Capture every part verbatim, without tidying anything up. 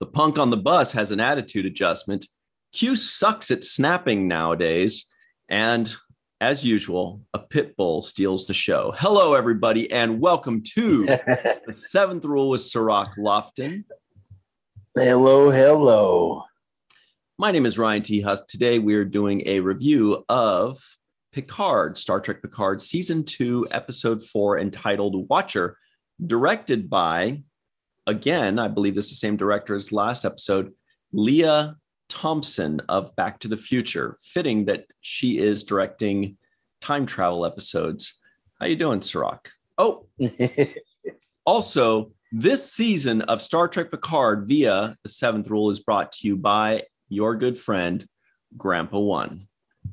The punk on the bus has an attitude adjustment. Q sucks at snapping nowadays. And as usual, a pit bull steals the show. Hello, everybody, and welcome to The Seventh Rule with Cirroc Lofton. Hello, hello. My name is Ryan T. Husk. Today we are doing a review of Picard, Star Trek Picard, Season two, Episode four, entitled Watcher, directed by, again, I believe this is the same director as last episode, Leah Thompson of Back to the Future. Fitting that she is directing time travel episodes. How you doing, Cirroc? Oh, also, this season of Star Trek Picard via The Seventh Rule is brought to you by your good friend, Grandpa One.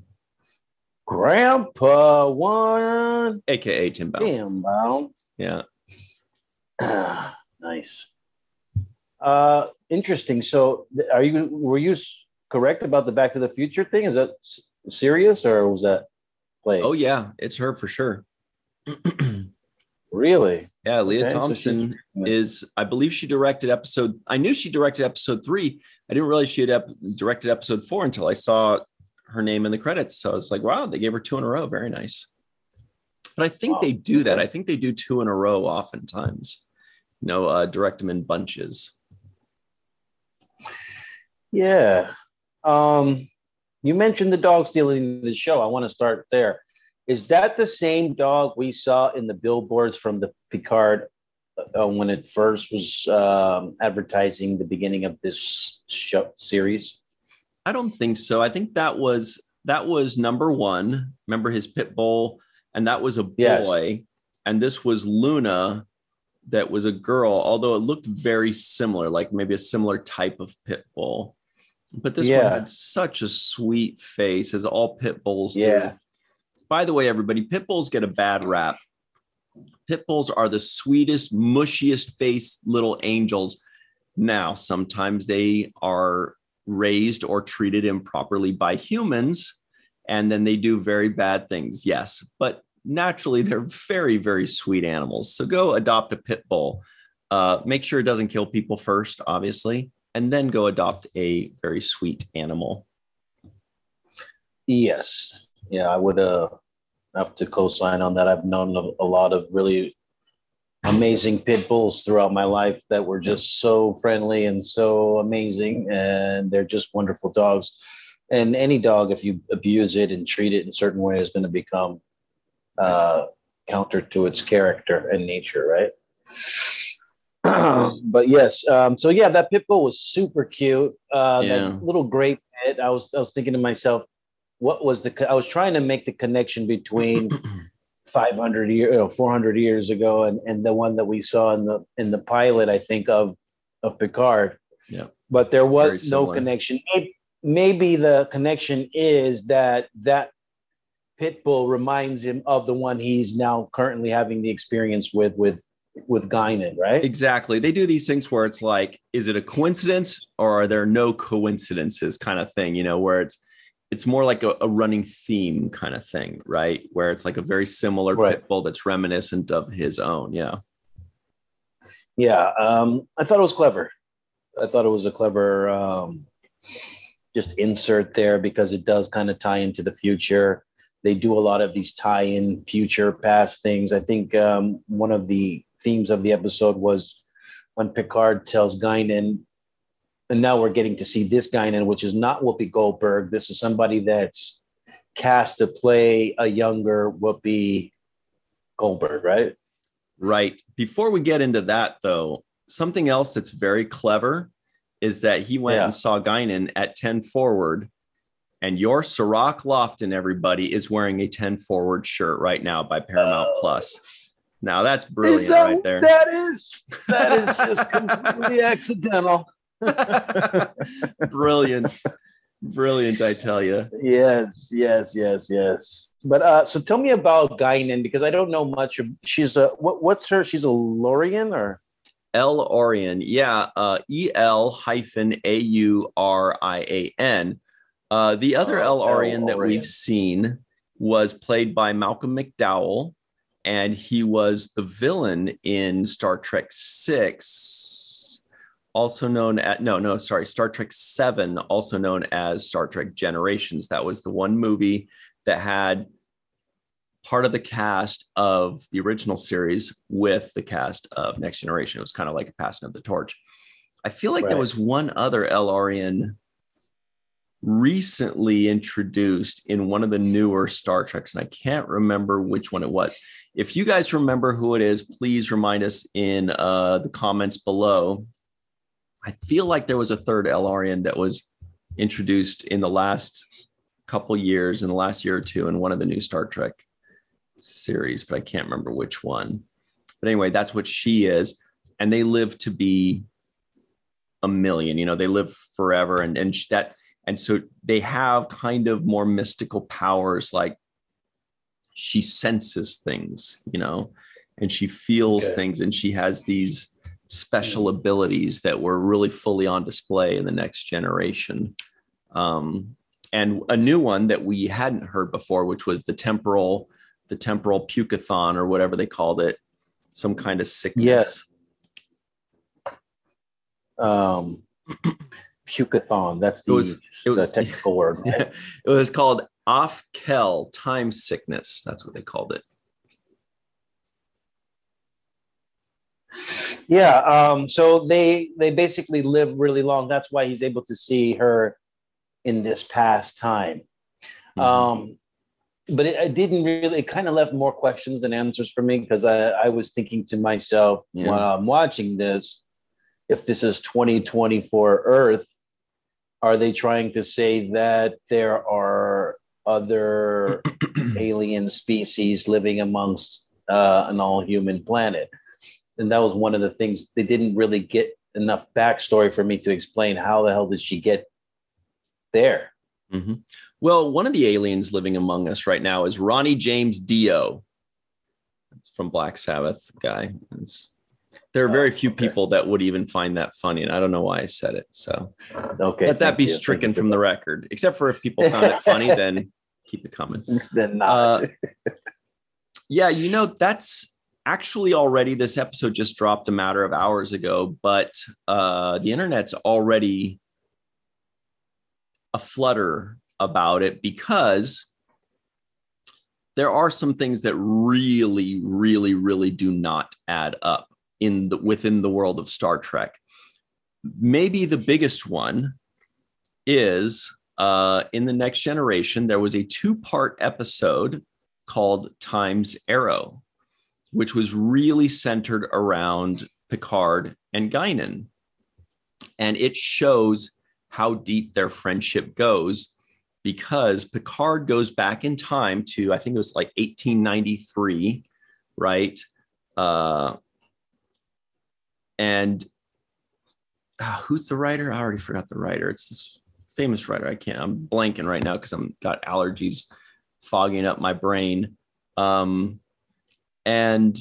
Grandpa One. A K A Tim Bound. Tim Bound. Yeah. Nice. Uh, interesting. So, are you were you correct about the Back to the Future thing? Is that s- serious or was that played? Oh yeah, it's her for sure. Really? Yeah, Leah Okay, so Thompson she's- is, I believe she directed episode, I knew she directed episode three. I didn't realize she had ep- directed episode four until I saw her name in the credits. So I was like, wow, they gave her two in a row. Very nice. But I think Wow. they do that. I think they do two in a row oftentimes. You know, uh, direct them in bunches. Yeah. Um, you mentioned the dog stealing the show. I want to start there. Is that the same dog we saw in the billboards from the Picard uh, when it first was um, advertising the beginning of this show series? I don't think so. I think that was that was number one. Remember his pit bull, and that was a boy, Yes. and this was Luna, that was a girl. Although it looked very similar, like maybe a similar type of pit bull. But this one Yeah. had such a sweet face, as all pit bulls do. Yeah. By the way, everybody, pit bulls get a bad rap. Pit bulls are the sweetest, mushiest faced little angels. Now, sometimes they are raised or treated improperly by humans, and then they do very bad things. Yes, but naturally, they're very, very sweet animals. So go adopt a pit bull. Uh, make sure it doesn't kill people first, obviously, and then go adopt a very sweet animal. Yes. Yeah, I would uh, have to co-sign on that. I've known a, a lot of really amazing pit bulls throughout my life that were just so friendly and so amazing, and they're just wonderful dogs. And any dog, if you abuse it and treat it in a certain way, is going to become uh, counter to its character and nature, right? But yes, um, so yeah, that pit bull was super cute. Uh, Yeah. That little gray pit. I was I was thinking to myself, what was the? co- I was trying to make the connection between five hundred years, you know, four hundred years ago, and, and the one that we saw in the in the pilot, I think of of Picard. Yeah. But there Very was no similar. connection. Maybe, maybe the connection is that that pit bull reminds him of the one he's now currently having the experience with with with Guinan, right? Exactly. They do these things where it's like, is it a coincidence or are there no coincidences kind of thing, you know, where it's it's more like a, a running theme kind of thing, right? Where it's like a very similar Right. pit bull that's reminiscent of his own. Yeah. Yeah, um, I thought it was clever. I thought it was a clever um, just insert there because it does kind of tie into the future. They do a lot of these tie-in future past things. I think um, one of the themes of the episode was when Picard tells Guinan, and now we're getting to see this Guinan, which is not Whoopi Goldberg. This is somebody that's cast to play a younger Whoopi Goldberg, right? Right. Before we get into that, though, something else that's very clever is that he went Yeah. and saw Guinan at ten forward, and your Cirroc Lofton, everybody, is wearing a ten forward shirt right now by Paramount Oh. Plus. Now that's brilliant Is that- right there. That is that is just completely accidental. Brilliant. Brilliant, I tell you. Yes, yes, yes, yes. But uh, so tell me about Guinan because I don't know much of. She's a what? What's her? She's a Lorian or El Orion. Yeah. Uh, E L hyphen A U R I A N. Uh, the other Oh, El Orion that El-Orion. we've seen was played by Malcolm McDowell, and he was the villain in Star Trek six. also known at no, no, sorry, Star Trek Seven, also known as Star Trek Generations. That was the one movie that had part of the cast of the original series with the cast of Next Generation. It was kind of like a passing of the torch. I feel like right. there was one other El-Aurian recently introduced in one of the newer Star Treks, and I can't remember which one it was. If you guys remember who it is, please remind us in uh, the comments below. I feel like there was a third El-Aurian that was introduced in the last couple years, in the last year or two, in one of the new Star Trek series, but I can't remember which one. But anyway, that's what she is. And they live to be a million, you know, they live forever. And, and that, and so they have kind of more mystical powers, like she senses things, you know, and she feels okay. things, and she has these special abilities that were really fully on display in the Next Generation. Um, and a new one that we hadn't heard before, which was the temporal, the temporal pucathon, or whatever they called it, some kind of sickness. Yes. Um, pucathon, that's the, it was, it was, the technical word. Right? It was called Off-Kel, time sickness. That's what they called it. Yeah. Um, so they they basically live really long. That's why he's able to see her in this past time. Mm-hmm. Um, but it, it didn't really, it kind of left more questions than answers for me, because I, I was thinking to myself yeah. while I'm watching this, if this is twenty twenty-four Earth, are they trying to say that there are other alien species living amongst uh, an all-human planet? And that was one of the things. They didn't really get enough backstory for me to explain how the hell did she get there. Mm-hmm. Well, one of the aliens living among us right now is Ronnie James Dio. That's from Black Sabbath guy. It's, there are very few people that would even find that funny, and I don't know why I said it. So okay, let that be you. stricken from the record. Except for if people found it funny, then keep it coming. Then not. Uh, yeah, you know, that's actually already, this episode just dropped a matter of hours ago, but uh, the internet's already a flutter about it, because there are some things that really, really, really do not add up in the within the world of Star Trek. Maybe the biggest one is uh, in the Next Generation, there was a two-part episode called Time's Arrow, which was really centered around Picard and Guinan. And it shows how deep their friendship goes, because Picard goes back in time to, I think it was like eighteen ninety-three, right? Uh, and uh, who's the writer? I already forgot the writer. It's this famous writer. I can't, I'm blanking right now because I'm got allergies fogging up my brain. Um, and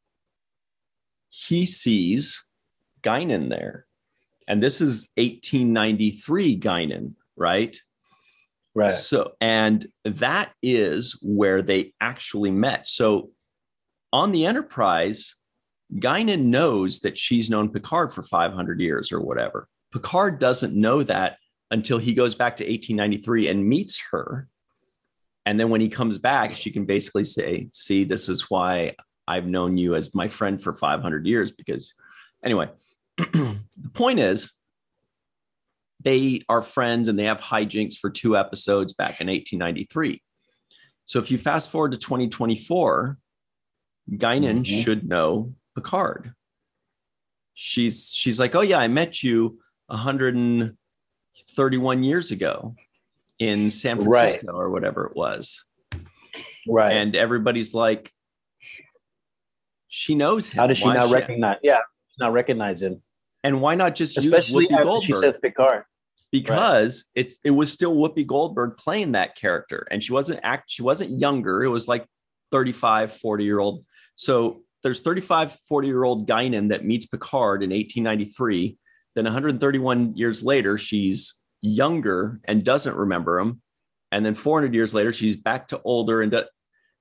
he sees Guinan there. And this is eighteen ninety-three Guinan, right? Right. So, and that is where they actually met. So on the Enterprise, Guinan knows that she's known Picard for five hundred years or whatever. Picard doesn't know that until he goes back to eighteen ninety-three and meets her. And then when he comes back, she can basically say, see, this is why I've known you as my friend for five hundred years. Because anyway, the point is, they are friends and they have hijinks for two episodes back in eighteen ninety-three. So if you fast forward to twenty twenty-four, Guinan mm-hmm. should know Picard. She's she's like, oh yeah, I met you one hundred thirty-one years ago in San Francisco, right, or whatever it was. Right. And everybody's like, she knows him. How does she why not she, recognize? Yeah, not recognize him. And why not just Especially use Whoopi after Goldberg? She says Picard. Because right. it's it was still Whoopi Goldberg playing that character, and she wasn't act she wasn't younger. It was like thirty-five, forty year old. So there's thirty-five, forty year old Guinan that meets Picard in eighteen ninety-three. Then one hundred thirty-one years later, she's younger and doesn't remember him. And then four hundred years later, she's back to older. And do,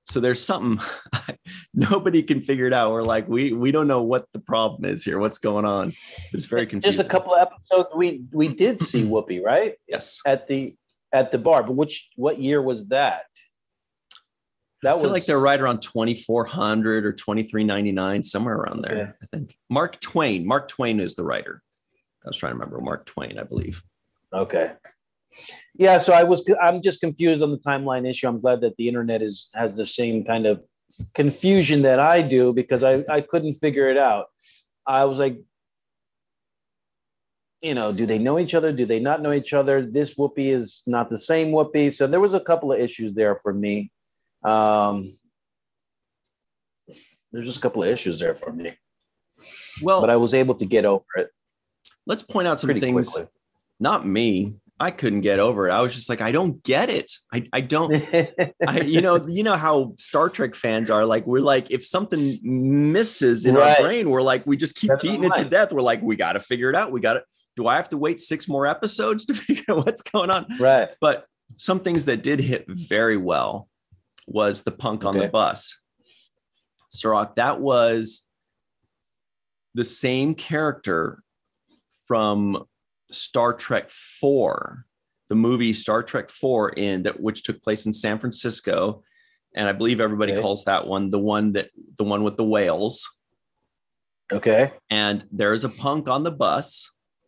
So there's something nobody can figure it out. We're like, we we don't know what the problem is here. What's going on? It's very confusing. Just a couple of episodes, we we did see Whoopi, right? Yes. At the at the bar, but which what year was that? That I feel was like they're right around twenty-four hundred or twenty-three ninety-nine, somewhere around there. Okay. I think Mark Twain. Mark Twain is the writer. I was trying to remember Mark Twain, I believe. Okay. Yeah, so I was I'm just confused on the timeline issue. I'm glad that the internet is has the same kind of confusion that I do, because I, I couldn't figure it out. I was like, you know, do they know each other? Do they not know each other? This Whoopi is not the same Whoopi. So there was a couple of issues there for me. Um, there's just a couple of issues there for me. Well, but I was able to get over it. Let's point out some things. Quickly. Not me. I couldn't get over it. I was just like, I don't get it. I, I don't, I, you know, you know how Star Trek fans are like, we're like, if something misses in right. our brain, we're like, we just keep That's beating it to death. We're like, we got to figure it out. We got to, do I have to wait six more episodes to figure out what's going on? Right. But some things that did hit very well was the punk on okay. the bus. Sirach, that was the same character from Star Trek four, the movie Star Trek four, in that which took place in San Francisco, and I believe everybody okay. calls that one the one that the one with the whales. Okay. And there's a punk on the bus,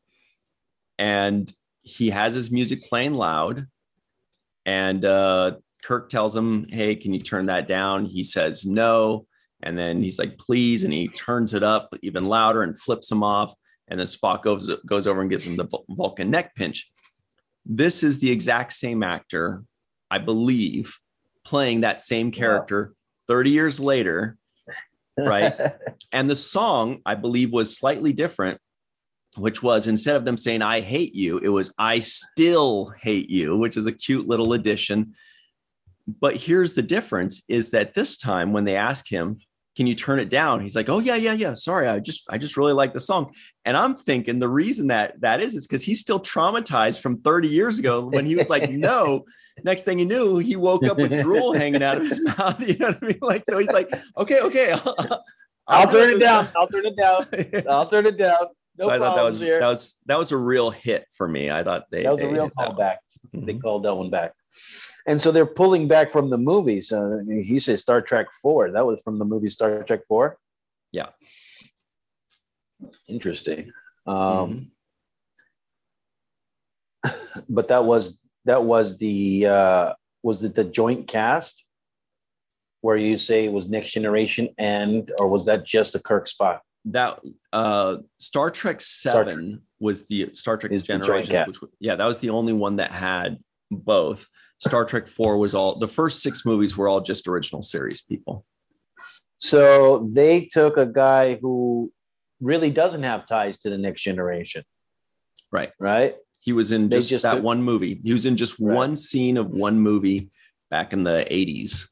and he has his music playing loud, and uh, Kirk tells him, "Hey, can you turn that down?" He says no, and then he's like, "Please," and he turns it up even louder and flips him off. And then Spock goes, goes over and gives him the Vulcan neck pinch. This is the exact same actor, I believe, playing that same character wow. thirty years later, right? And the song, I believe, was slightly different, which was, instead of them saying, "I hate you," it was, "I still hate you," which is a cute little addition. But here's the difference, is that this time when they ask him, "Can you turn it down?" he's like, "Oh yeah, yeah, yeah. Sorry. I just, I just really like the song." And I'm thinking the reason that that is, is because he's still traumatized from thirty years ago when he was like, "No." Next thing you knew, he woke up with drool hanging out of his mouth. You know what I mean? Like, so he's like, okay, okay. I'll, I'll, I'll turn it down. I'll turn it down. I'll turn it down. No I thought that was, here. that was, that was a real hit for me. I thought they, that was they a real callback. Mm-hmm. They called that one back. And so they're pulling back from the movies. Uh, he said Star Trek four. That was from the movie Star Trek four. Yeah. Interesting. Um, mm-hmm. But that was that was the uh, was it the joint cast where you say it was Next Generation, and or was that just a Kirk spot? That uh, Star Trek seven Star Trek. was the Star Trek Generations. Which, yeah, that was the only one that had both. Star Trek four was all, the first six movies were all just original series people. So they took a guy who really doesn't have ties to the Next Generation. Right. Right. He was in just, just that took, one movie. He was in just right. one scene of one movie back in the eighties.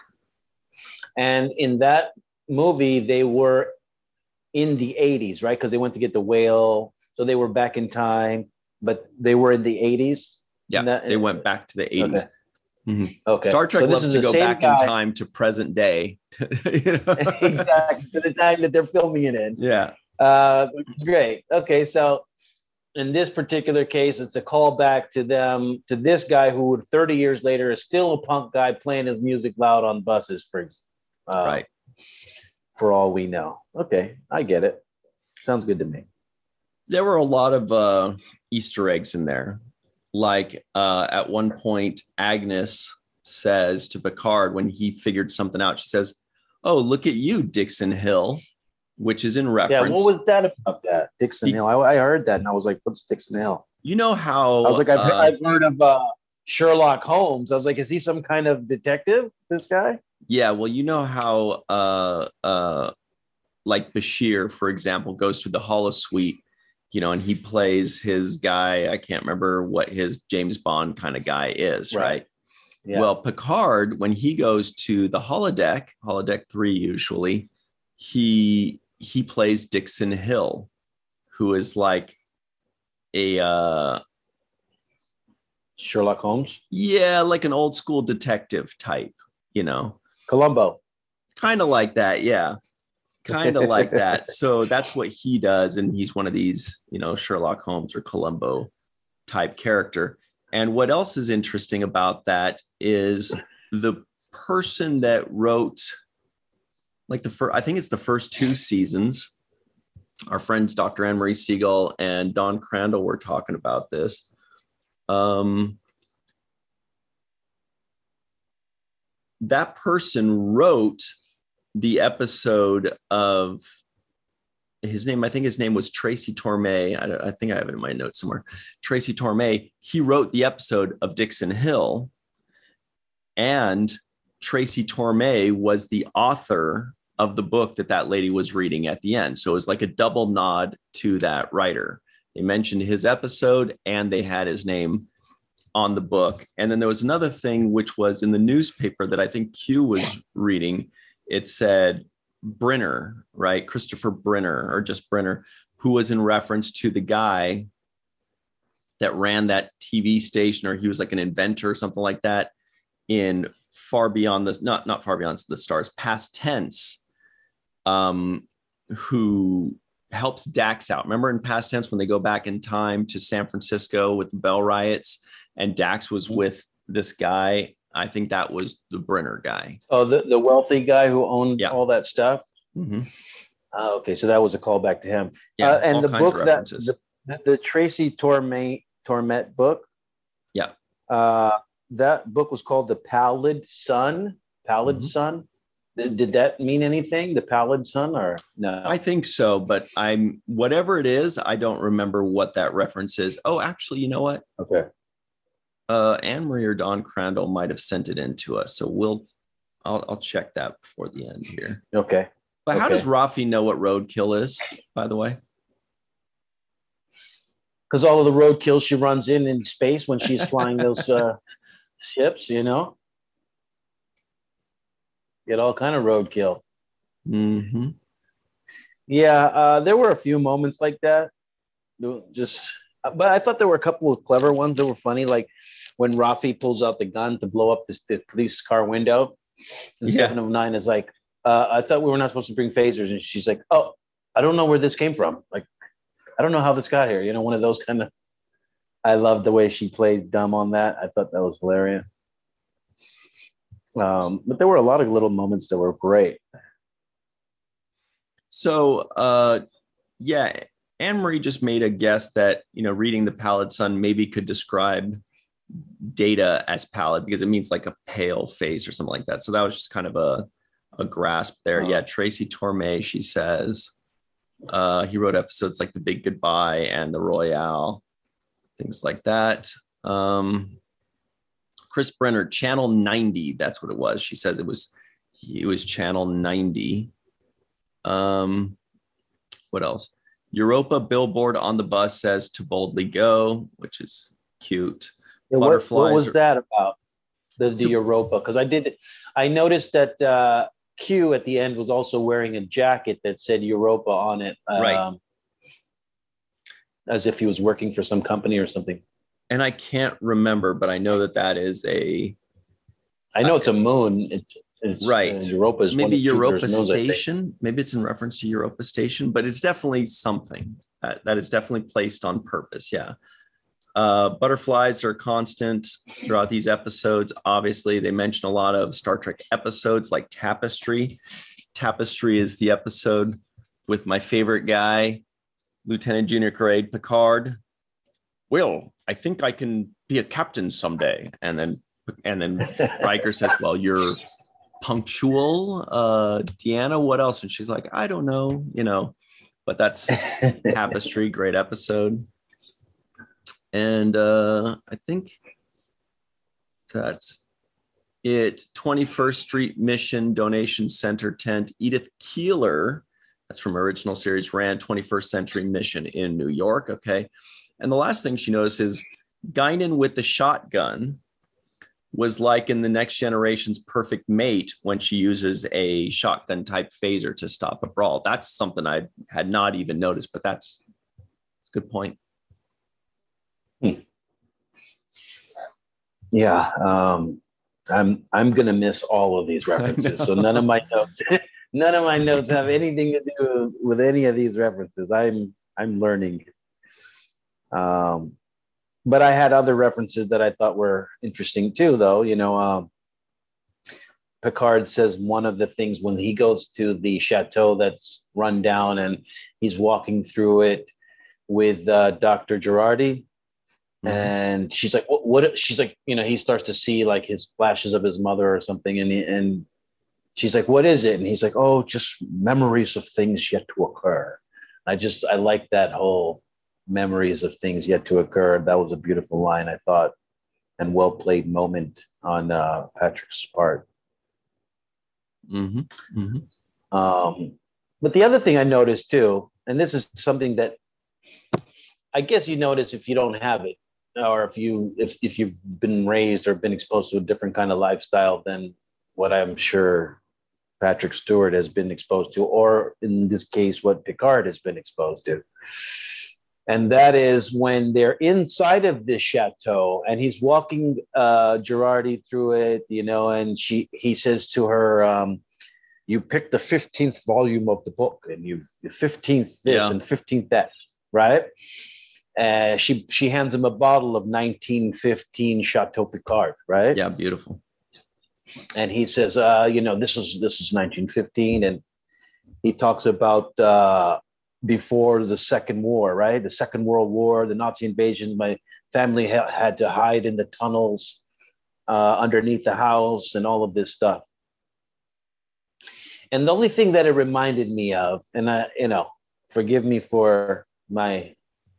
And in that movie, they were in the eighties, right? Because they went to get the whale. So they were back in time, but they were in the eighties. Yeah, that, they went back to the eighties. Okay. Mm-hmm. Okay. Star Trek so loves to go back guy. in time to present day. You know? Exactly, to the time that they're filming it in. Yeah. Uh, which is great. Okay, so in this particular case, it's a callback to them, to this guy who thirty years later is still a punk guy playing his music loud on buses, for, uh, right. for all we know. Okay, I get it. Sounds good to me. There were a lot of uh, Easter eggs in there. Like uh, at one point, Agnes says to Picard when he figured something out, she says, "Oh, look at you, Dixon Hill," which is in reference. Yeah, what was that about that? Dixon he, Hill. I, I heard that and I was like, what's Dixon Hill? You know how... I was like, I've, uh, I've heard of uh, Sherlock Holmes. I was like, is he some kind of detective, this guy? Yeah, well, you know how uh, uh, like Bashir, for example, goes to the holosuite, you know, and he plays his guy. I can't remember what his James Bond kind of guy is, right? right? Yeah. Well, Picard, when he goes to the holodeck, holodeck three usually, he he plays Dixon Hill, who is like a uh, Sherlock Holmes. Yeah, like an old school detective type, you know. Columbo. Kind of like that, yeah. Kind of like that. So that's what he does, and he's one of these, you know, Sherlock Holmes or Columbo type character. And what else is interesting about that is the person that wrote, like the first, I think it's the first two seasons. Our friends Doctor Anne Marie Siegel and Don Crandall were talking about this. Um, that person wrote the episode of his name. I think his name was Tracy Torme. I, I think I have it in my notes somewhere. Tracy Torme. He wrote the episode of Dixon Hill, and Tracy Torme was the author of the book that that lady was reading at the end. So it was like a double nod to that writer. They mentioned his episode and they had his name on the book. And then there was another thing, which was in the newspaper that I think Q was reading. It said Brenner, right? Christopher Brenner, or just Brenner, who was in reference to the guy that ran that T V station, or he was like an inventor or something like that in Far Beyond the, not, not Far Beyond the Stars, past tense, um, who helps Dax out. Remember in past tense when they go back in time to San Francisco with the Bell riots and Dax was with this guy? I think that was the Brenner guy. Oh, the, the wealthy guy who owned yeah. all that stuff? Mm-hmm. Uh, okay, so that was a callback to him. Yeah, uh, and the book that the, the, the Tracy Torme, Torment book. Yeah. Uh, that book was called The Pallid Sun. Pallid mm-hmm. Sun. Did, did that mean anything? The Pallid Sun, or no? I think so, but I'm whatever it is, I don't remember what that reference is. Oh, actually, you know what? Okay. Uh, Anne Marie or Don Crandall might have sent it in to us, so we'll, I'll, I'll check that before the end here. Okay. But okay. how does Rafi know what roadkill is, by the way? Because all of the roadkill she runs in in space when she's flying those uh, ships, you know. Get all kind of roadkill. Mm-hmm. Yeah, uh, there were a few moments like that. Just, but I thought there were a couple of clever ones that were funny, like when Rafi pulls out the gun to blow up this, the police car window. And yeah. seven of nine is like, uh, I thought we were not supposed to bring phasers, and she's like, "Oh, I don't know where this came from. Like, I don't know how this got here." You know, one of those kind of. I loved the way she played dumb on that. I thought that was hilarious. Um, but there were a lot of little moments that were great. So, uh, yeah, Anne Marie just made a guess that, you know, reading The Pallid Sun maybe could describe Data as pallid because it means like a pale face or something like that. So that was just kind of a, a grasp there. Oh. Yeah, Tracy Torme, she says, uh, he wrote episodes like The Big Goodbye and The Royale, things like that. Um, Chris Brenner, Channel ninety. That's what it was. She says it was, it was Channel ninety. Um, what else? Europa billboard on the bus says to boldly go, which is cute. Yeah, what, what was are, that about? The, the to, Europa? Because I did, I noticed that uh, Q at the end was also wearing a jacket that said Europa on it. Um, right. As if he was working for some company or something. And I can't remember, but I know that that is a. I know uh, it's a moon. It, it's, right. Uh, Europa is maybe Europa Station. Maybe it's in reference to Europa Station, but it's definitely something that, that is definitely placed on purpose. Yeah. Uh, butterflies are constant throughout these episodes. Obviously, they mention a lot of Star Trek episodes like Tapestry. Tapestry is the episode with my favorite guy, Lieutenant Junior Grade Picard. Will, I think I can be a captain someday. And then and then Riker says, well, you're punctual. Uh, Deanna, what else? And she's like, I don't know, you know, but that's Tapestry, great episode. And uh, I think that's it. twenty-first Street Mission Donation Center tent. Edith Keeler, that's from original series, ran twenty-first Century Mission in New York. Okay. And the last thing she noticed is Guinan with the shotgun was like in the Next Generation's Perfect Mate when she uses a shotgun type phaser to stop a brawl. That's something I had not even noticed, but that's a good point. Hmm. Yeah. Um, I'm I'm gonna miss all of these references. So none of my notes, none of my notes have anything to do with any of these references. I'm I'm learning. Um, but I had other references that I thought were interesting too, though. You know, um, Picard says one of the things when he goes to the chateau that's run down and he's walking through it with uh, Doctor Girardi. Mm-hmm. And she's like, what, what? She's like, you know, he starts to see like his flashes of his mother or something. And, he, and she's like, what is it? And he's like, oh, just memories of things yet to occur. I just, I like that whole memories of things yet to occur. That was a beautiful line, I thought, and well played moment on uh, Patrick's part. Mm-hmm. Mm-hmm. Um, but the other thing I noticed too, and this is something that I guess you notice if you don't have it, or if you if if you've been raised or been exposed to a different kind of lifestyle than what I'm sure Patrick Stewart has been exposed to, or in this case, what Picard has been exposed to. And that is when they're inside of this chateau and he's walking uh, Girardi through it, you know, and she he says to her, um, you picked the fifteenth volume of the book and you've the fifteenth this yeah. and fifteenth that, right? Uh, she she hands him a bottle of nineteen fifteen Chateau Picard, right? Yeah, beautiful. And he says, uh, you know, this is this is nineteen fifteen, and he talks about uh, before the Second War, right? The Second World War, the Nazi invasion. My family ha- had to hide in the tunnels uh, underneath the house, and all of this stuff. And the only thing that it reminded me of, and I, you know, forgive me for my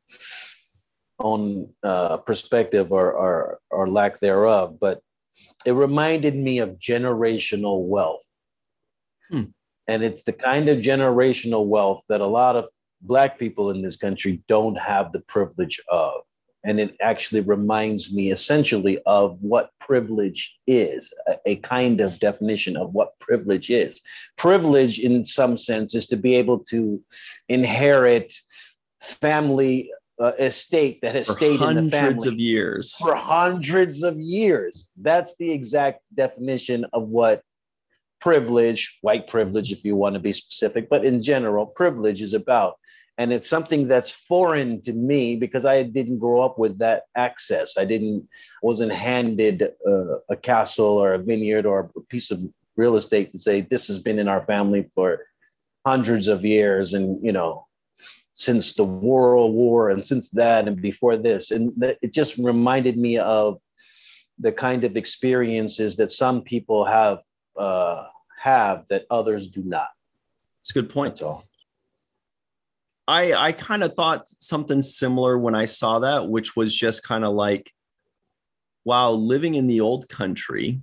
own uh, perspective or, or or lack thereof, but it reminded me of generational wealth. Hmm. And it's the kind of generational wealth that a lot of Black people in this country don't have the privilege of. And it actually reminds me essentially of what privilege is, a, a kind of definition of what privilege is. Privilege, in some sense, is to be able to inherit family uh, estate that has for stayed in the family hundreds of years. For hundreds of years. That's the exact definition of what privilege, white privilege, if you want to be specific, but in general, privilege is about. And it's something that's foreign to me because I didn't grow up with that access. I didn't, wasn't handed uh, a castle or a vineyard or a piece of real estate to say, this has been in our family for hundreds of years. And, you know, since the World War and since that and before this. And th- it just reminded me of the kind of experiences that some people have uh, have that others do not. It's a good point. That's all. I, I kind of thought something similar when I saw that, which was just kind of like, wow, living in the old country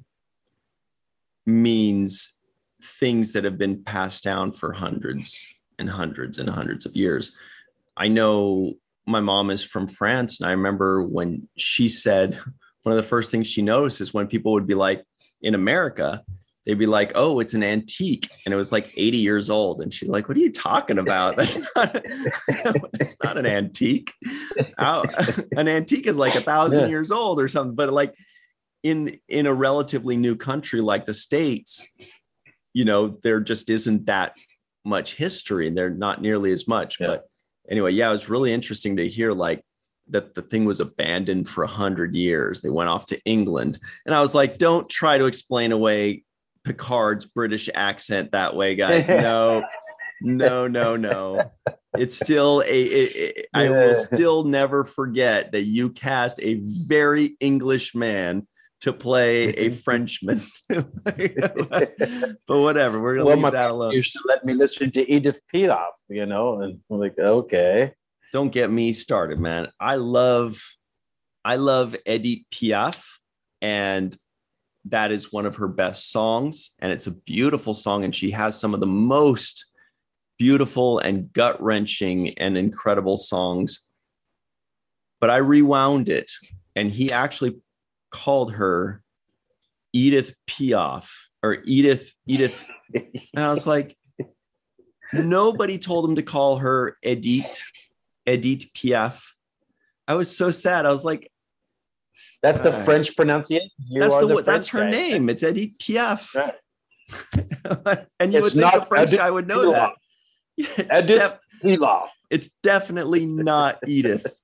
means things that have been passed down for hundreds and hundreds and hundreds of years. I know my mom is from France, and I remember when she said one of the first things she noticed is when people would be like, in America, they'd be like, oh, it's an antique. And it was like eighty years old. And she's like, what are you talking about? That's not, it's not an antique. How, an antique is like a thousand yeah. years old or something. But like in, in a relatively new country like the States, you know, there just isn't that much history and they're not nearly as much. Yeah. But anyway, yeah, it was really interesting to hear like that the thing was abandoned for a hundred years. They went off to England. And I was like, don't try to explain away Picard's British accent that way, guys. No, no, no, no. It's still a, it, it, I will still never forget that you cast a very English man to play a Frenchman. But whatever, we're gonna well, leave that alone. Used to let me listen to Edith Piaf, you know, and I'm like, okay. Don't get me started, man. I love, I love Edith Piaf, and that is one of her best songs, and it's a beautiful song, and she has some of the most beautiful and gut-wrenching and incredible songs. But I rewound it, and he actually called her Edith Piaf or Edith, Edith. And I was like, nobody told him to call her Edith, Edith Piaf. I was so sad. I was like, That's the right. French pronunciation. You that's are the, the that's her guy. name. It's Edith Piaf. Right. And you It's would think not a French Edith guy would know Piaf. that. It's, Edith def- Piaf. it's definitely not Edith.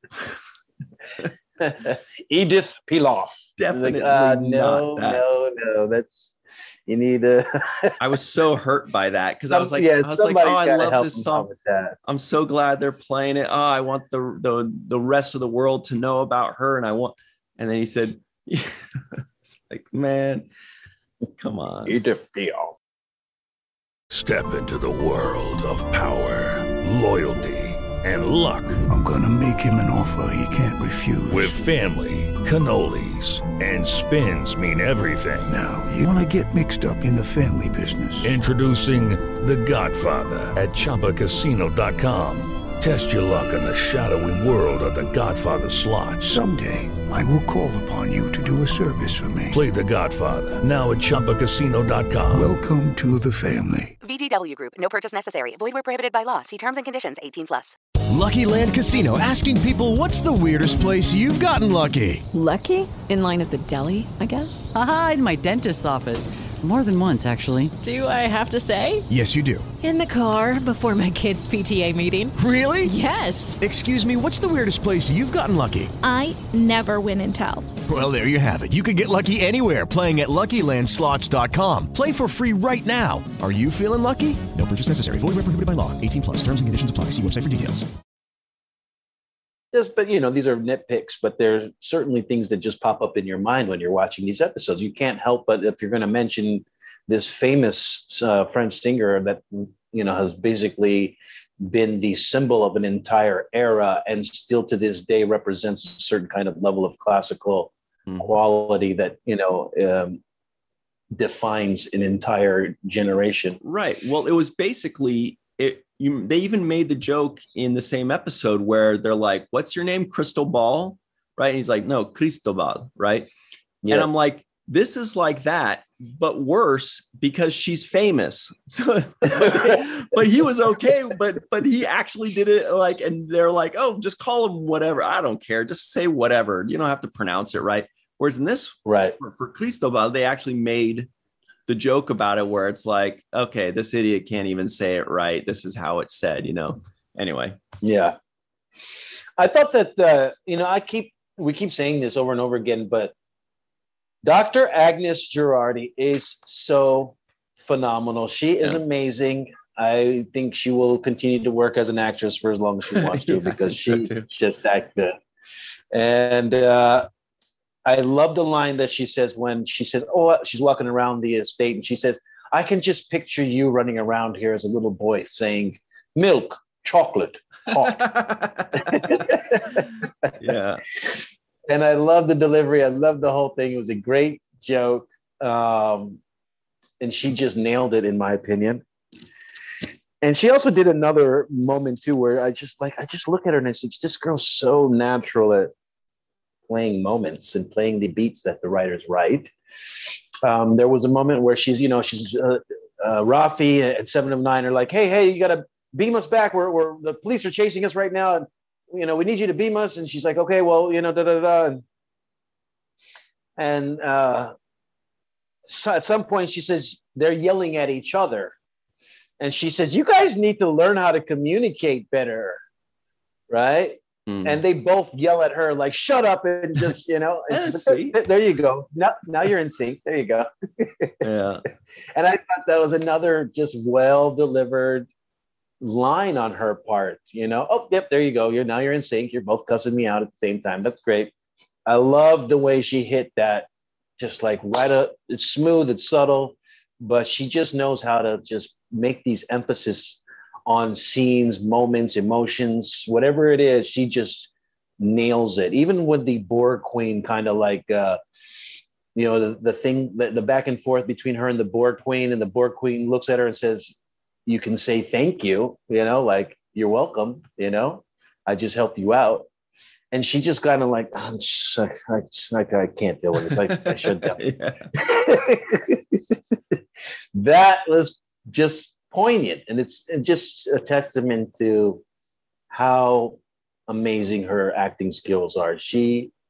Edith Piaf. Definitely like, uh, not no, that. no, no. That's you need to. I was so hurt by that because I was like, yeah, I was like, oh, I love help this him song. out with that. I'm so glad they're playing it. Oh, I want the the the rest of the world to know about her, and I want. And then he said, "It's like, man, come on." Edith Piaf. Step into the world of power, loyalty, and luck. I'm gonna make him an offer he can't refuse. With family, cannolis, and spins mean everything. Now, you wanna get mixed up in the family business. Introducing The Godfather at Chumba Casino dot com. Test your luck in the shadowy world of The Godfather slot. Someday, I will call upon you to do a service for me. Play The Godfather now at Chumba Casino dot com. Welcome to the family. V G W Group. No purchase necessary. Void where prohibited by law. See terms and conditions. eighteen plus. Lucky Land Casino, asking people, what's the weirdest place you've gotten lucky? Lucky? In line at the deli, I guess? Aha, in my dentist's office. More than once, actually. Do I have to say? Yes, you do. In the car before my kids' P T A meeting. Really? Yes. Excuse me, what's the weirdest place you've gotten lucky? I never win and tell. Well, there you have it. You can get lucky anywhere, playing at Lucky Land Slots dot com. Play for free right now. Are you feeling lucky? No purchase necessary. Void where prohibited by law. eighteen plus. Terms and conditions apply. See website for details. Just, but you know, these are nitpicks, but there's certainly things that just pop up in your mind when you're watching these episodes. You can't help but, if you're going to mention this famous uh, French singer that, you know, has basically been the symbol of an entire era and still to this day represents a certain kind of level of classical mm. quality that, you know, um, defines an entire generation. Right. Well, it was basically it. You, they even made the joke in the same episode where they're like, "What's your name, Crystal Ball?" Right? And he's like, "No, Cristobal." Right? Yeah. And I'm like, this is like that, but worse because she's famous. So, but he was okay. But but he actually did it like, and they're like, "Oh, just call him whatever. I don't care. Just say whatever. You don't have to pronounce it right." Whereas in this, right, for, for Cristobal, they actually made the joke about it where it's like, okay, this idiot can't even say it right. This is how it's said, you know? Anyway. Yeah. I thought that, uh, you know, I keep, we keep saying this over and over again, but Doctor Agnes Girardi is so phenomenal. She is yeah. amazing. I think she will continue to work as an actress for as long as she wants to, yeah, because she's so just that good. And, uh, I love the line that she says when she says, oh, she's walking around the estate and she says, I can just picture you running around here as a little boy saying milk, chocolate, hot. Yeah. And I love the delivery. I love the whole thing. It was a great joke. Um, and she just nailed it, in my opinion. And she also did another moment too, where I just like, I just look at her and I think this girl's so natural at playing moments and playing the beats that the writers write. Um, there was a moment where she's, you know, she's uh, uh, Rafi and Seven of Nine are like, hey, hey, you got to beam us back. We're, we're the police are chasing us right now, and you know we need you to beam us. And she's like, okay, well, you know, da da da. And uh, so at some point, she says they're yelling at each other, and she says, you guys need to learn how to communicate better, right? Mm. And they both yell at her like, shut up, and just, you know, like, there you go. Now, now you're in sync. There you go. Yeah. And I thought that was another just well-delivered line on her part, you know. Oh, yep, there you go. You're now you're in sync. You're both cussing me out at the same time. That's great. I love the way she hit that, just like right up. It's smooth, it's subtle, but she just knows how to just make these emphasis on scenes, moments, emotions, whatever it is. She just nails it. Even with the Borg Queen, kind of like, uh, you know, the, the thing, the, the back and forth between her and the Borg Queen, and the Borg Queen looks at her and says, you can say thank you, you know, like, you're welcome, you know, I just helped you out. And she just kind of like, I'm just, I, I, I can't deal with it. Like, I should. That was just poignant, and it's just a testament to how amazing her acting skills are. She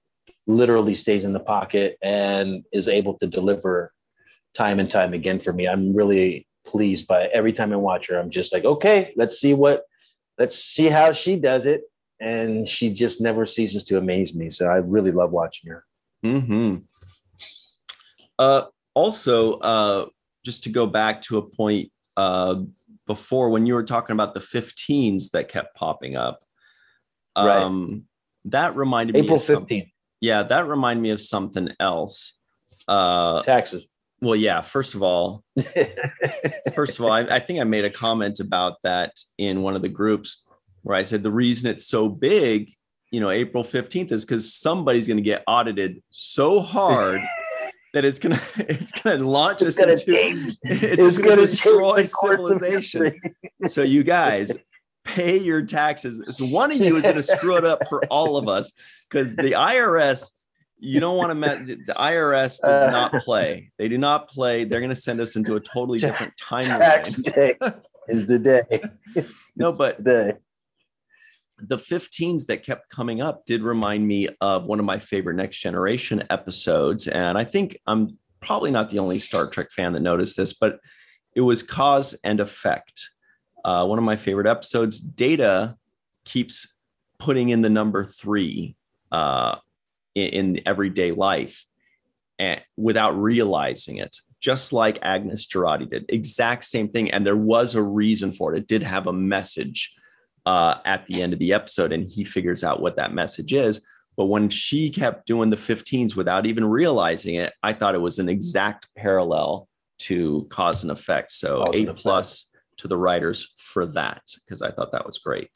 literally stays in the pocket and is able to deliver time and time again for me. I'm really pleased by it. Every time I watch her, I'm just like, okay, let's see what, let's see how she does it. And she just never ceases to amaze me. So I really love watching her. Mm-hmm. Uh, also, uh, just to go back to a point uh, before when you were talking about the fifteens that kept popping up, um, right. that reminded April me of fifteenth. Some, yeah, that reminded me of something else. Uh, Taxes. Well, yeah, first of all, first of all, I, I think I made a comment about that in one of the groups where I said the reason it's so big, you know, April fifteenth is because somebody's going to get audited so hard that it's gonna it's gonna launch it's us gonna into change. it's, it's gonna, gonna destroy civilization. So you guys pay your taxes. So one of you is gonna screw it up for all of us because the I R S, you don't want to met the I R S does uh, not play. They do not play. They're gonna send us into a totally different timeline. Tax day is the day. No, but the day. The fifteens that kept coming up did remind me of one of my favorite Next Generation episodes. And I think I'm probably not the only Star Trek fan that noticed this, but it was Cause and Effect. Uh, one of my favorite episodes. Data keeps putting in the number three uh, in, in everyday life and without realizing it, just like Agnes Girardi did. Exact same thing. And there was a reason for it. It did have a message Uh, at the end of the episode, and he figures out what that message is. But when she kept doing the fifteens without even realizing it, I thought it was an exact parallel to Cause and Effect. So Cause eight plus to the writers for that, because I thought that was great.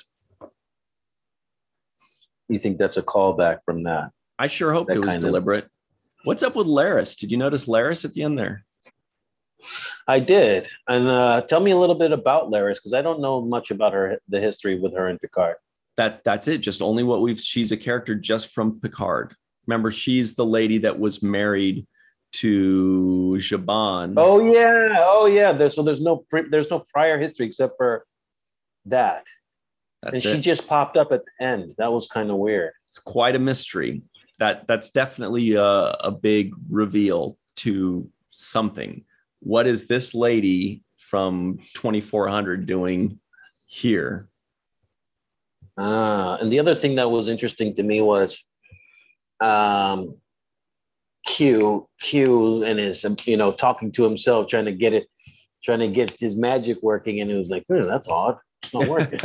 You think that's a callback from that? I sure hope that it was deliberate. Of... What's up with Laris? Did you notice Laris at the end there? I did. And uh, tell me a little bit about Laris, because I don't know much about her, the history with her and Picard. That's that's it. Just only what we've, she's a character just from Picard. Remember, she's the lady that was married to Zhaban. Oh yeah. Oh yeah. There's, so there's no, there's no prior history except for that. That's and it. She just popped up at the end. That was kind of weird. It's quite a mystery. That that's definitely a, a big reveal to something. What is this lady from twenty-four hundred doing here? Ah, and the other thing that was interesting to me was um, Q, Q and his, you know, talking to himself, trying to get it, trying to get his magic working. And it was like, hmm, that's odd. It's not working.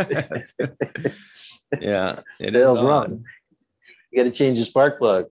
Yeah, it is odd. Wrong. You got to change the spark plug.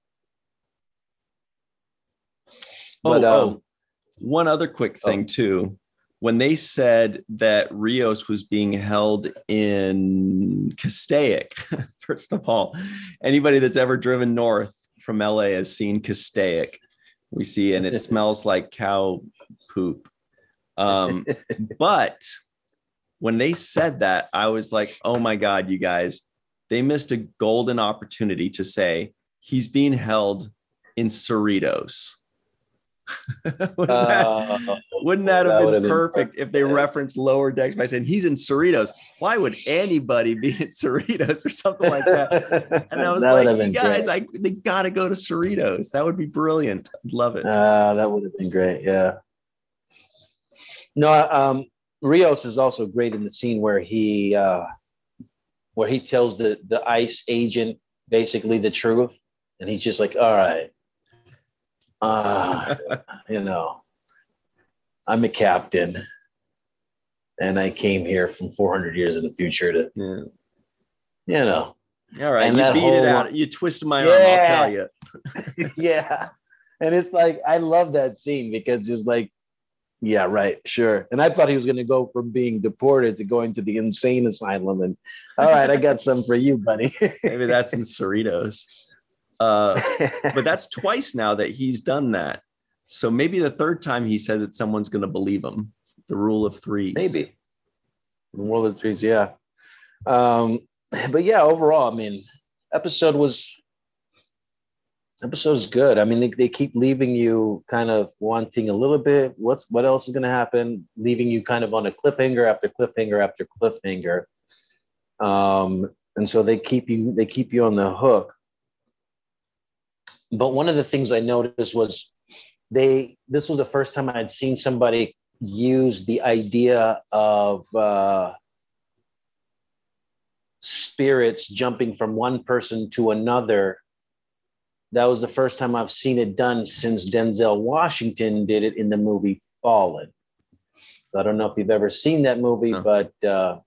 Oh, but, um, oh. One other quick thing, oh. too. When they said that Rios was being held in Castaic, first of all, anybody that's ever driven north from L A has seen Castaic. We see, and it smells like cow poop. Um, but when they said that, I was like, oh my God, you guys, they missed a golden opportunity to say he's being held in Cerritos. wouldn't, uh, that, wouldn't that have that been been perfect if they referenced Lower Decks by saying he's in Cerritos? Why would anybody be in Cerritos or something like that? And I was that like, you guys, I, they got to go to Cerritos. That would be brilliant. I'd love it. Uh, that would have been great. Yeah. No, um, Rios is also great in the scene where he uh, where he tells the the ICE agent basically the truth, and he's just like, all right. Uh, you know, I'm a captain and I came here from four hundred years in the future to, yeah. you know. All right, and you beat whole, it out. You twisted my yeah. arm, I'll tell you. Yeah. And it's like, I love that scene because it's like, yeah, right, sure. And I thought he was going to go from being deported to going to the insane asylum. And all right, I got some for you, buddy. Maybe that's in Cerritos. Uh, but that's twice now that he's done that. So maybe the third time he says it, someone's going to believe him. The rule of threes. Maybe. The rule of threes, yeah. Um, but yeah, overall, I mean, episode was episode is good. I mean, they, they keep leaving you kind of wanting a little bit. What's what else is going to happen? Leaving you kind of on a cliffhanger after cliffhanger after cliffhanger. Um, and so they keep you they keep you on the hook. but one of the things I noticed was they. This was the first time I'd seen somebody use the idea of uh, spirits jumping from one person to another. That was the first time I've seen it done since Denzel Washington did it in the movie Fallen. So I don't know if you've ever seen that movie, no. but uh,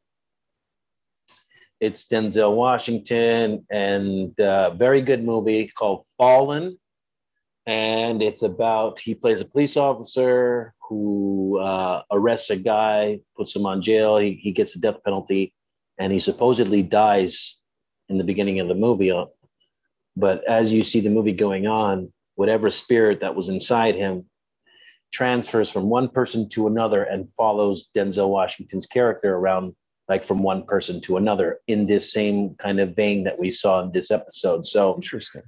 it's Denzel Washington and a very good movie called Fallen. And it's about, he plays a police officer who uh, arrests a guy, puts him on jail. He, he gets the death penalty and he supposedly dies in the beginning of the movie. But as you see the movie going on, whatever spirit that was inside him transfers from one person to another and follows Denzel Washington's character around, like from one person to another in this same kind of vein that we saw in this episode. So interesting.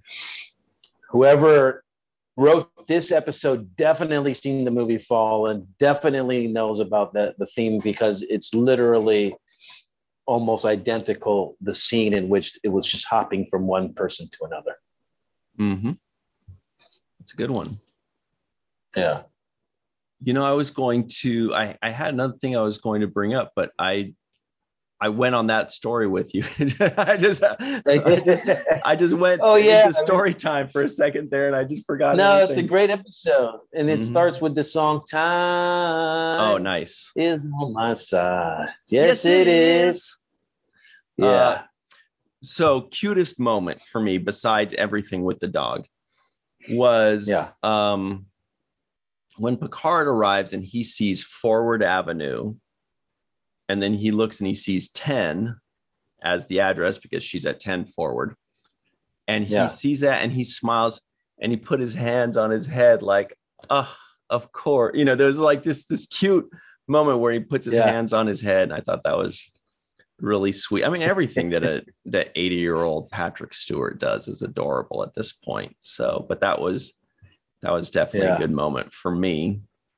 Whoever wrote this episode definitely seen the movie Fallen, definitely knows about the, the theme, because it's literally almost identical, the scene in which it was just hopping from one person to another. Mm-hmm. It's a good one. Yeah. You know, I was going to, I, I had another thing I was going to bring up, but I, I went on that story with you. I just, I just, I just went oh, yeah. into story time for a second there, and I just forgot. No, everything. It's a great episode, and it mm-hmm. starts with the song "Time." Oh, nice. Is on my side. Yes, yes it, it is. is. Yeah. Uh, so, cutest moment for me, besides everything with the dog, was yeah. um, when Picard arrives and he sees Forward Avenue. And then he looks and he sees ten as the address because she's at ten Forward. And he yeah. sees that and he smiles and he put his hands on his head like, oh, of course. You know, there's like this, this cute moment where he puts his yeah. hands on his head. And I thought that was really sweet. I mean, everything that a that eighty-year-old Patrick Stewart does is adorable at this point. So, but that was that was definitely yeah. a good moment for me.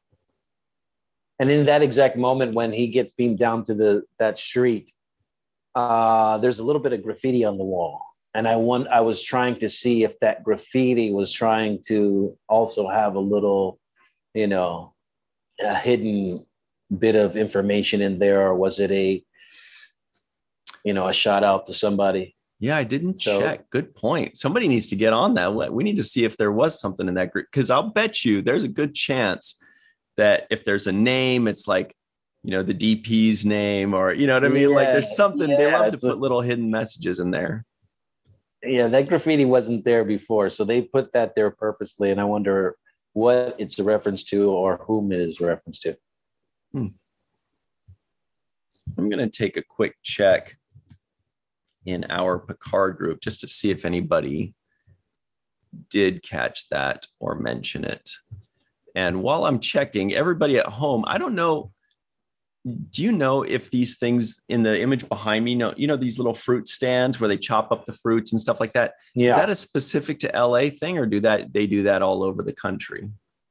And in that exact moment when he gets beamed down to the that street, uh, there's a little bit of graffiti on the wall. And I want I was trying to see if that graffiti was trying to also have a little, you know, a hidden bit of information in there, or was it a, you know, a shout out to somebody? Yeah, I didn't so, check. Good point. Somebody needs to get on that. We need to see if there was something in that group, because I'll bet you there's a good chance that if there's a name, it's like, you know, the D P's name, or, you know what I mean? Yeah, like there's something, yeah, they love to put little hidden messages in there. Yeah, that graffiti wasn't there before. So they put that there purposely. And I wonder what it's a reference to or whom it is a reference to. Hmm. I'm going to take a quick check in our Picard group just to see if anybody did catch that or mention it. And while I'm checking, everybody at home, I don't know, do you know if these things in the image behind me, you know, you know, these little fruit stands where they chop up the fruits and stuff like that? Yeah. Is that a specific to L A thing, or do that they do that all over the country?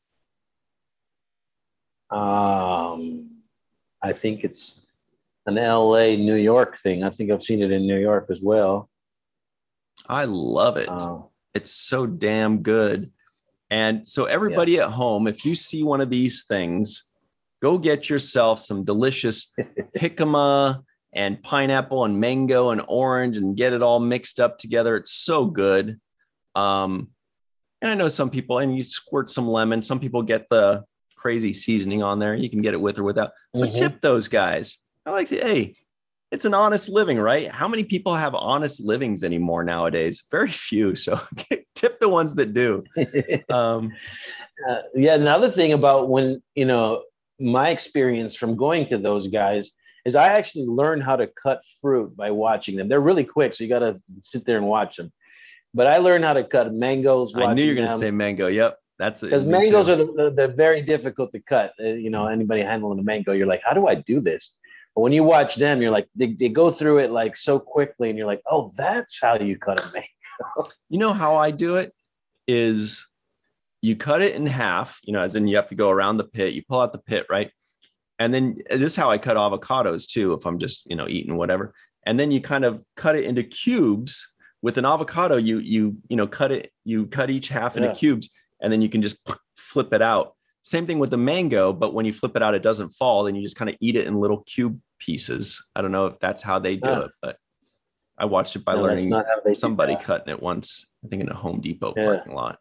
Um, I think it's an L A, New York thing. I think I've seen it in New York as well. I love it. Uh, it's so damn good. And so everybody yeah. at home, if you see one of these things, go get yourself some delicious jicama and pineapple and mango and orange and get it all mixed up together. It's so good. Um, and I know some people, and you squirt some lemon. Some people get the crazy seasoning on there. You can get it with or without. But mm-hmm. tip those guys. I like to, hey, it's an honest living, right? How many people have honest livings anymore nowadays? Very few. So tip the ones that do. Um, uh, yeah. Another thing about when, you know, my experience from going to those guys is I actually learned how to cut fruit by watching them. They're really quick, so you got to sit there and watch them. But I learned how to cut mangoes. I knew you were going to say mango. Yep. That's it. Because mangoes too. are the, they're very difficult to cut. Uh, you know, anybody handling a mango, you're like, how do I do this? But when you watch them, you're like, they, they go through it like so quickly, and you're like, oh, that's how you cut a mango. You know how I do it is you cut it in half, you know, as in you have to go around the pit, you pull out the pit, right? And then this is how I cut avocados too, if I'm just, you know, eating whatever. And then you kind of cut it into cubes, With an avocado, you you you know cut it, you cut each half into Yeah. cubes, and then you can just flip it out. Same thing with the mango, but when you flip it out, it doesn't fall. Then you just kind of eat it in little cube pieces. I don't know if that's how they do Ah. it, but I watched it by No, that's learning not how they do somebody that. cutting it once. I think in a Home Depot Yeah. parking lot.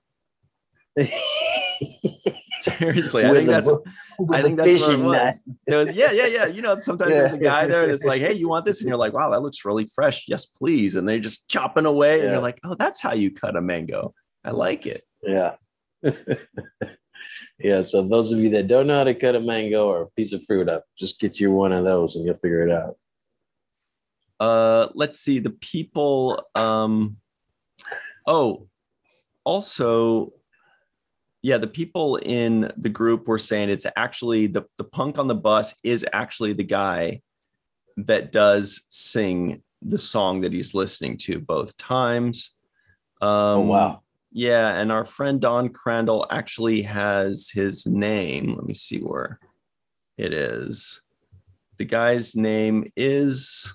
Seriously, I With think a that's bo- with I a think that's what it fishing net. was. There was yeah, yeah, yeah. You know, sometimes Yeah. there's a guy there that's like, "Hey, you want this?" And you're like, "Wow, that looks really fresh. Yes, please." And they're just chopping away, and Yeah. you're like, "Oh, that's how you cut a mango. I like it." Yeah. Yeah. So those of you that don't know how to cut a mango or a piece of fruit up, just get you one of those and you'll figure it out. Uh, let's see. The people. Um, oh, also, yeah, the people in the group were saying it's actually the the punk on the bus is actually the guy that does sing the song that he's listening to both times. Um, Oh, wow. Yeah, and our friend Don Crandall actually has his name. Let me see where it is. The guy's name is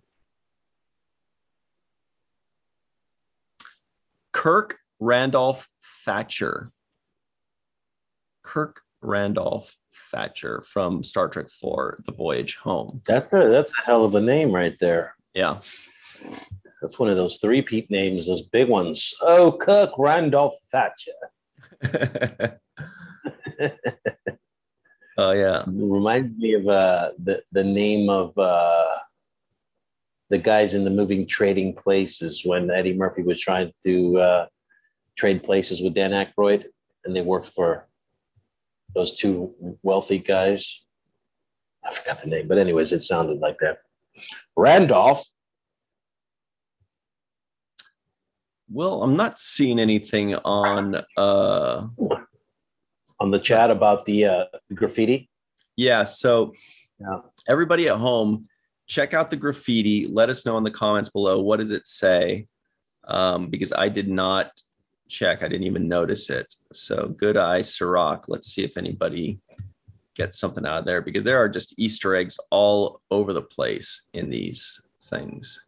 Kirk Randolph Thatcher. Kirk Randolph Thatcher from Star Trek four, The Voyage Home. That's a, that's a hell of a name right there. Yeah. That's one of those three-peat names, those big ones. Oh, Kirk Randolph Thatcher. Oh, yeah. Reminds me of uh, the, the name of uh, the guys in the movie Trading Places when Eddie Murphy was trying to uh, trade places with Dan Aykroyd, and they worked for those two wealthy guys. I forgot the name, but anyways, it sounded like that. Randolph. Well, I'm not seeing anything on uh on the chat about the uh, graffiti. Yeah, so yeah. Everybody at home, check out the graffiti. Let us know in the comments below, what does it say? Um, because I did not check. I didn't even notice it. So good eye, Sirach. Let's see if anybody gets something out of there, because there are just Easter eggs all over the place in these things.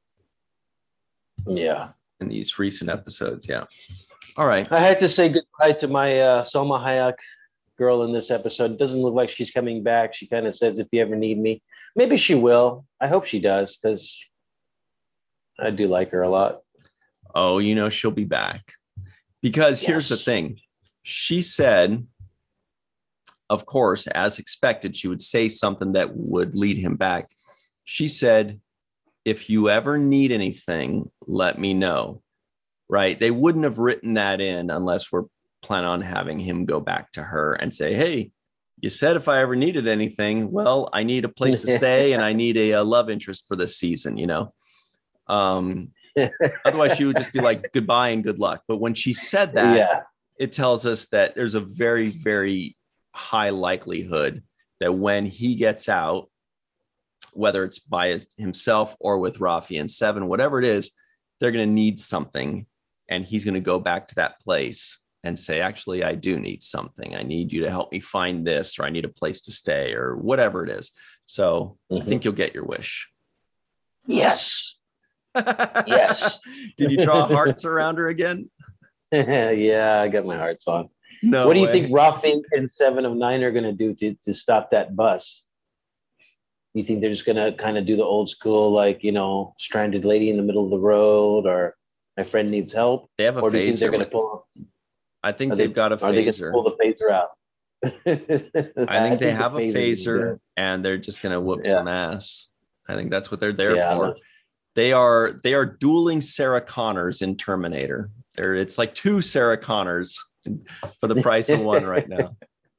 Yeah. In these recent episodes. Yeah. All right. I had to say goodbye to my uh, Selma Hayek girl in this episode. It doesn't look like she's coming back. She kind of says, if you ever need me, maybe she will. I hope she does, because I do like her a lot. Oh, you know, she'll be back. Because here's Yes. the thing. She said, of course, as expected, she would say something that would lead him back. She said, if you ever need anything, let me know. Right? They wouldn't have written that in unless we're planning on having him go back to her and say, hey, you said if I ever needed anything, well, I need a place to stay and I need a, a love interest for this season, you know? Um, otherwise she would just be like, goodbye and good luck. But when she said that, Yeah. it tells us that there's a very, very high likelihood that when he gets out, whether it's by his, himself or with Rafi and Seven, whatever it is, they're going to need something. And he's going to go back to that place and say, actually, I do need something. I need you to help me find this, or I need a place to stay, or whatever it is. So Mhm. I think you'll get your wish. Yes. Yes. Did you draw hearts around her again? Yeah, I got my hearts on. No. What do you way. think Rafi and Seven of Nine are going to do to to stop that bus? You think they're just going to kind of do the old school, like, you know, stranded lady in the middle of the road, or my friend needs help? They have a Or do you think phaser. they're going to pull? I think Are they've they, got a Are they going to phaser. pull the phaser out? I think they have the a is phaser good. and they're just going to whoop Yeah. some ass. I think that's what they're there Yeah, for. that's- They are they are dueling Sarah Connors in Terminator. There, it's like two Sarah Connors for the price of one right now.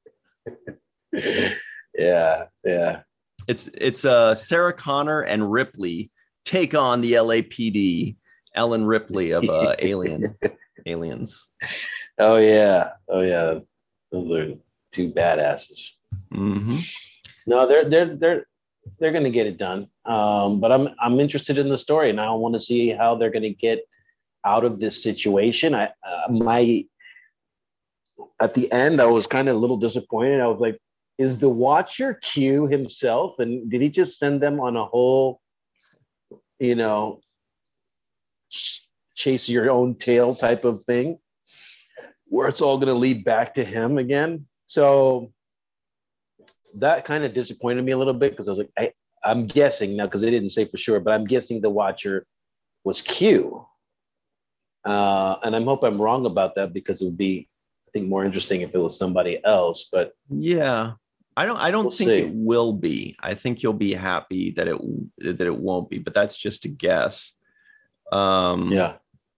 Yeah, yeah. It's it's uh Sarah Connor and Ripley take on the L A P D, Ellen Ripley of uh, Alien, Aliens. Oh yeah, oh yeah. Those are two badasses. Mm-hmm. No, they're they're they're they're going to get it done. Um, but I'm I'm interested in the story, and I want to see how they're going to get out of this situation. I uh, my at the end, I was kind of a little disappointed. I was like, is the Watcher Q himself, and did he just send them on a whole, you know, chase your own tail type of thing, where it's all going to lead back to him again. So that kind of disappointed me a little bit because I was like, I, I'm guessing now, because they didn't say for sure, but I'm guessing the Watcher was Q. Uh, and I hope I'm wrong about that, because it would be, I think, more interesting if it was somebody else. But yeah, I don't I don't we'll think see. it will be. I think you'll be happy that it that it won't be, but that's just a guess. Um, yeah.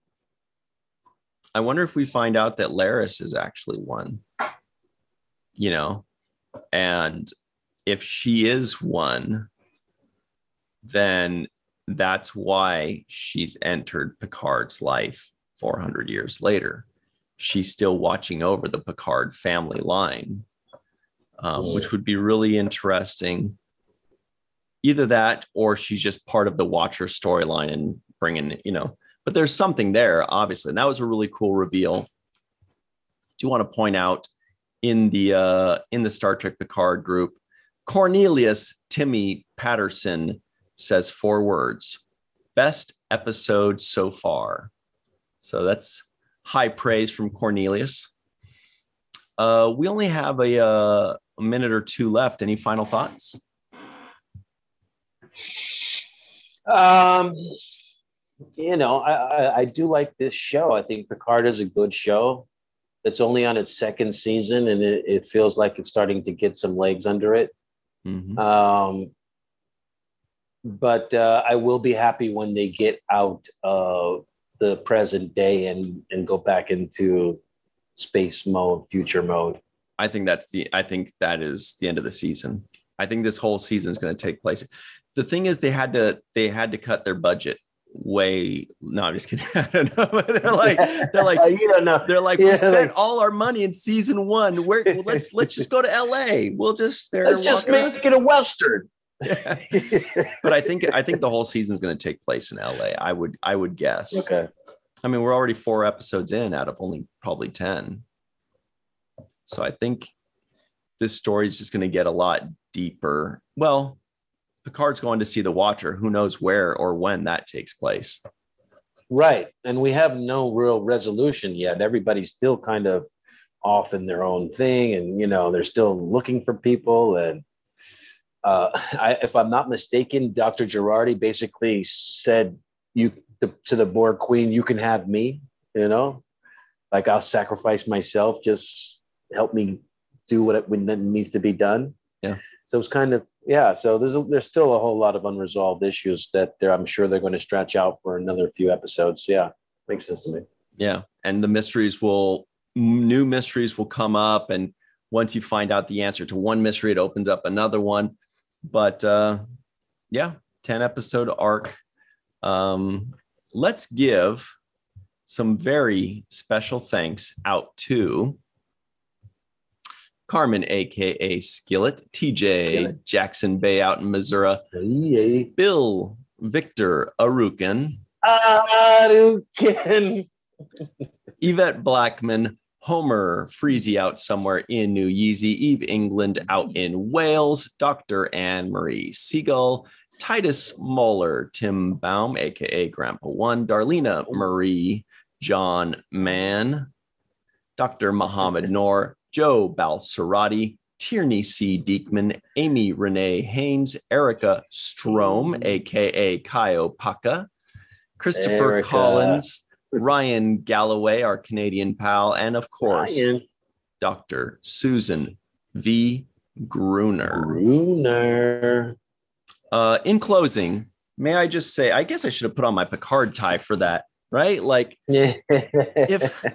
I wonder if we find out that Laris is actually one, you know, and if she is one, then that's why she's entered Picard's life four hundred years later. She's still watching over the Picard family line, um, Mm. which would be really interesting. Either that, or she's just part of the Watcher storyline and bringing, you know, but there's something there, obviously. And that was a really cool reveal. Do you want to point out in the uh, in the Star Trek Picard group, Cornelius Timmy Patterson says four words: best episode so far. So that's high praise from Cornelius. Uh, we only have a, uh, a minute or two left. Any final thoughts? Um, you know, I, I, I do like this show. I think Picard is a good show. It's only on its second season, and it, it feels like it's starting to get some legs under it. Mm-hmm. Um, but uh, I will be happy when they get out of the present day and, and go back into space mode, future mode. I think that's the, I think that is the end of the season. I think this whole season is going to take place. The thing is, they had to, they had to cut their budget way. No, I'm just kidding. I don't know. They're like, they're like, you don't know. They're like, yeah, we spent like, all our money in season one. Where well, let's let's just go to L A. We'll just there. let's just make it a Western. Yeah. But I think I think the whole season is going to take place in L A. I would I would guess. Okay. I mean, we're already four episodes in out of only probably ten. So I think this story is just going to get a lot deeper. Well, Picard's going to see the Watcher. Who knows where or when that takes place? Right. And we have no real resolution yet. Everybody's still kind of off in their own thing. And, you know, they're still looking for people. And uh, I, if I'm not mistaken, Doctor Girardi basically said you to, to the Borg Queen, you can have me, you know, like I'll sacrifice myself. Just help me do what it when that needs to be done. Yeah. So it's kind of, yeah. So there's a, there's still a whole lot of unresolved issues that they're, I'm sure they're going to stretch out for another few episodes. Yeah. Makes sense to me. Yeah. And the mysteries will, new mysteries will come up. And once you find out the answer to one mystery, it opens up another one. But uh, yeah, ten episode arc. Um, let's give some very special thanks out to Carmen, a k a. Skillet, T J, Skillet. Jackson Bay out in Missouri, Hey, Bill, Victor, Arukin, Arukin. Yvette Blackman, Homer Freezy out somewhere in New Yeezy, Eve England out in Wales, Doctor Anne-Marie Siegel, Titus Moeller, Tim Baum, a k a. Grandpa One, Darlena Marie, John Mann, Doctor Muhammad Noor, Joe Balsarati, Tierney C. Diekman, Amy Renee Haynes, Erica Strom, a k a. Kaio Paka, Christopher Erica. Collins, Ryan Galloway, our Canadian pal, and of course, Ryan. Doctor Susan V. Gruner. Gruner. Uh, in closing, may I just say, I guess I should have put on my Picard tie for that, right? Like, if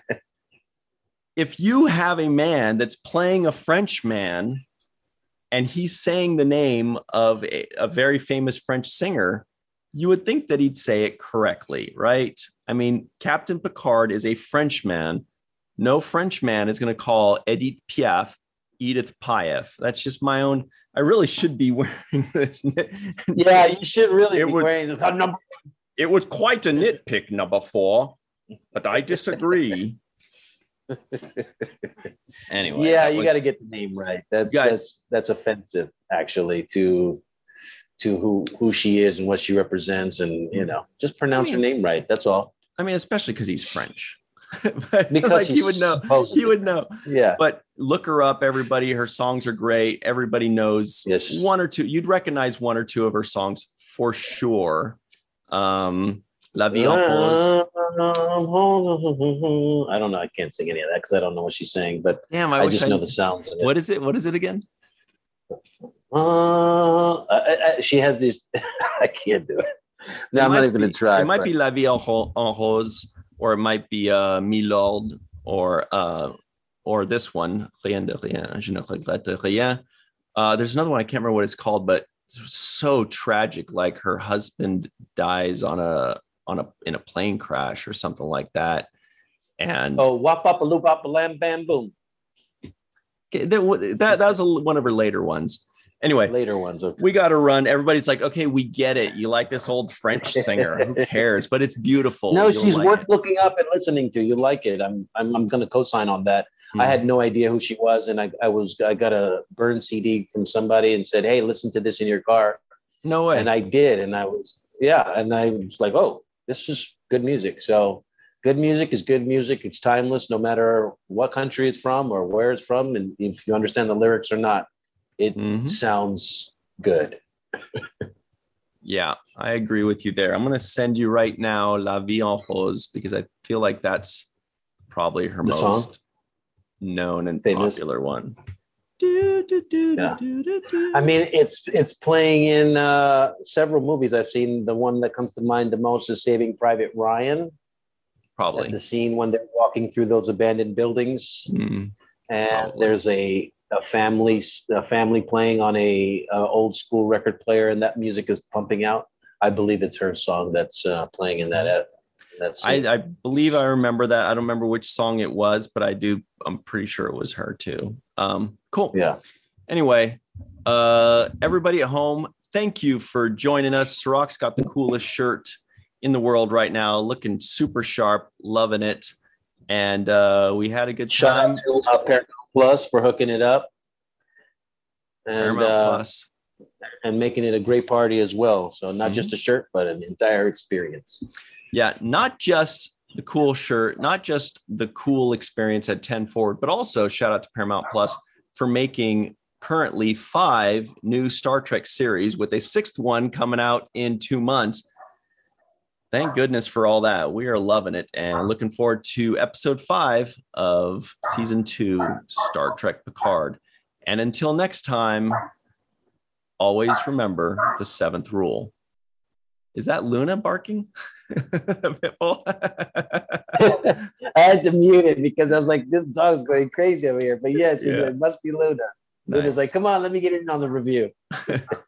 if you have a man that's playing a French man and he's saying the name of a, a very famous French singer, you would think that he'd say it correctly, right? I mean, Captain Picard is a Frenchman. No Frenchman is going to call Edith Piaf Edith Piaf. That's just my own. I really should be wearing this. Yeah, you should really It be would- wearing this. Number. It was quite a nitpick, number four, but I disagree. Anyway, Yeah, that you was- got to get the name right. That's Guys. that's that's offensive, actually, to to who who she is and what she represents, and you know, just pronounce her name right. That's all. I mean, especially because he's French. But Because like, he's he would know. supposedly- He would know. Yeah. But look her up, everybody. Her songs are great. Everybody knows Yes. one or two. You'd recognize one or two of her songs for sure. Um, La Vie en Rose. I don't know. I can't sing any of that because I don't know what she's saying, but Damn, I, I, wish just I know the sounds of it. What is it? What is it again? Uh, I, I, she has these. I can't do it. No, It I'm might not even going be- to try. It might but- be La Vie en Ro- en Rose, or it might be uh, Milord, or uh, or this one, Rien de Rien, Je ne regrette rien. Uh, there's another one I can't remember what it's called, but it's so tragic. Like her husband dies on a on a in a plane crash or something like that, and Oh, wop up a loop up a lam bam boom. that that, that was a, one of her later ones. Anyway, Later ones. Okay. we got to run. Everybody's like, okay, we get it. You like this old French singer? Who cares? But it's beautiful. No, You'll she's like worth it. looking up and listening to. You like it. I'm I'm I'm going to co-sign on that. I had no idea who she was, and I I was I got a burn C D from somebody and said, hey, listen to this in your car, No way. and I did, and I was yeah, and I was like, oh, this is good music. So good music is good music. It's timeless, no matter what country it's from or where it's from, and if you understand the lyrics or not, it Mhm. sounds good. Yeah, I agree with you there. I'm going to send you right now La Vie en Rose because I feel like that's probably her The most song? known and Famous. popular one. Do, do, do, Yeah. do, do, do. I mean, it's it's playing in uh, several movies. I've seen the one that comes to mind the most is Saving Private Ryan. Probably. At the scene when they're walking through those abandoned buildings, Mm, and Probably. there's a a family a family playing on a uh, old school record player, and that music is pumping out. I believe it's her song that's uh, playing in that uh, that scene. I, I believe I remember that. I don't remember which song it was, but I do. I'm pretty sure it was her too. Um, cool. yeah. Anyway, uh, everybody at home, thank you for joining us. Sirach's got the coolest shirt in the world right now, looking super sharp, loving it. And uh, we had a good Shout time. out to uh, Paramount Plus for hooking it up, and Paramount uh, Plus. and making it a great party as well. So not Mhm. just a shirt, but an entire experience. Yeah, not just the cool shirt, not just the cool experience at ten Forward, but also shout out to Paramount Plus for making currently five new Star Trek series with a sixth one coming out in two months. Thank goodness for all that. We are loving it and looking forward to episode five of season two, Star Trek Picard. And until next time, always remember the seventh rule. Is that Luna barking? Pitbull? I had to mute it because I was like, this dog's going crazy over here. But yes, Yeah. it must be Luna. Luna's Nice. like, come on, let me get in on the review.